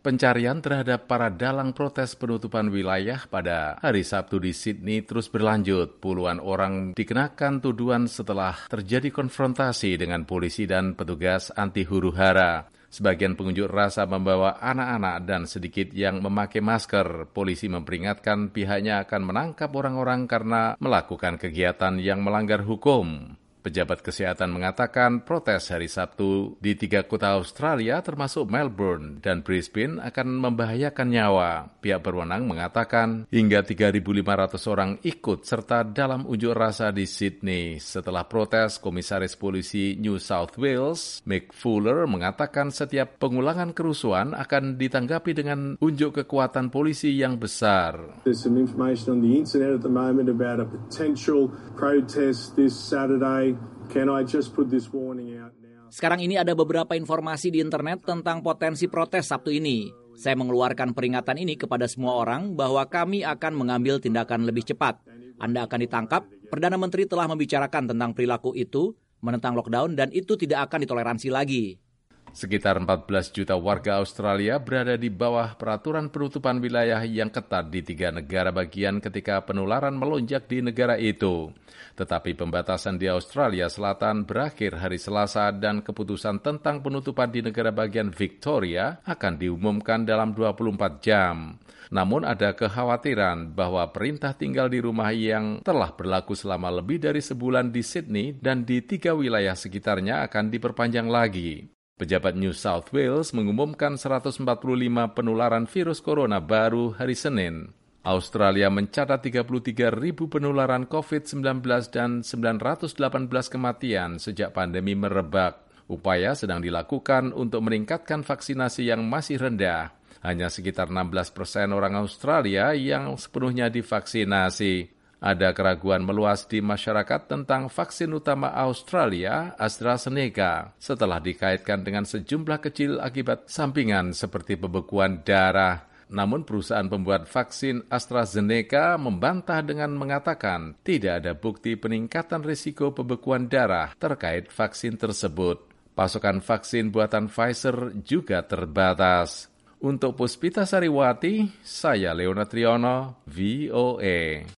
Pencarian terhadap para dalang protes penutupan wilayah pada hari Sabtu di Sydney terus berlanjut. Puluhan orang dikenakan tuduhan setelah terjadi konfrontasi dengan polisi dan petugas anti huru-hara. Sebagian pengunjuk rasa membawa anak-anak dan sedikit yang memakai masker. Polisi memperingatkan pihaknya akan menangkap orang-orang karena melakukan kegiatan yang melanggar hukum. Pejabat kesehatan mengatakan protes hari Sabtu di 3 kota Australia termasuk Melbourne dan Brisbane akan membahayakan nyawa. Pihak berwenang mengatakan hingga 3.500 orang ikut serta dalam unjuk rasa di Sydney. Setelah protes, Komisaris Polisi New South Wales, Mick Fuller, mengatakan setiap pengulangan kerusuhan akan ditanggapi dengan unjuk kekuatan polisi yang besar. There's some information on the internet at the moment about a potential protest this Saturday. Can I just put this warning out now? Sekarang ini ada beberapa informasi di internet tentang potensi protes Sabtu ini. Saya mengeluarkan peringatan ini kepada semua orang bahwa kami akan mengambil tindakan lebih cepat. Anda akan ditangkap. Perdana Menteri telah membicarakan tentang perilaku itu, menentang lockdown, dan itu tidak akan ditoleransi lagi. Sekitar 14 juta warga Australia berada di bawah peraturan penutupan wilayah yang ketat di 3 negara bagian ketika penularan melonjak di negara itu. Tetapi pembatasan di Australia Selatan berakhir hari Selasa dan keputusan tentang penutupan di negara bagian Victoria akan diumumkan dalam 24 jam. Namun ada kekhawatiran bahwa perintah tinggal di rumah yang telah berlaku selama lebih dari sebulan di Sydney dan di 3 wilayah sekitarnya akan diperpanjang lagi. Pejabat New South Wales mengumumkan 145 penularan virus corona baru hari Senin. Australia mencatat 33.000 penularan COVID-19 dan 918 kematian sejak pandemi merebak. Upaya sedang dilakukan untuk meningkatkan vaksinasi yang masih rendah. Hanya sekitar 16% orang Australia yang sepenuhnya divaksinasi. Ada keraguan meluas di masyarakat tentang vaksin utama Australia, AstraZeneca, setelah dikaitkan dengan sejumlah kecil akibat sampingan seperti pembekuan darah. Namun perusahaan pembuat vaksin AstraZeneca membantah dengan mengatakan tidak ada bukti peningkatan risiko pembekuan darah terkait vaksin tersebut. Pasokan vaksin buatan Pfizer juga terbatas. Untuk Puspita Sariwati, saya Leonard Triono, VOA.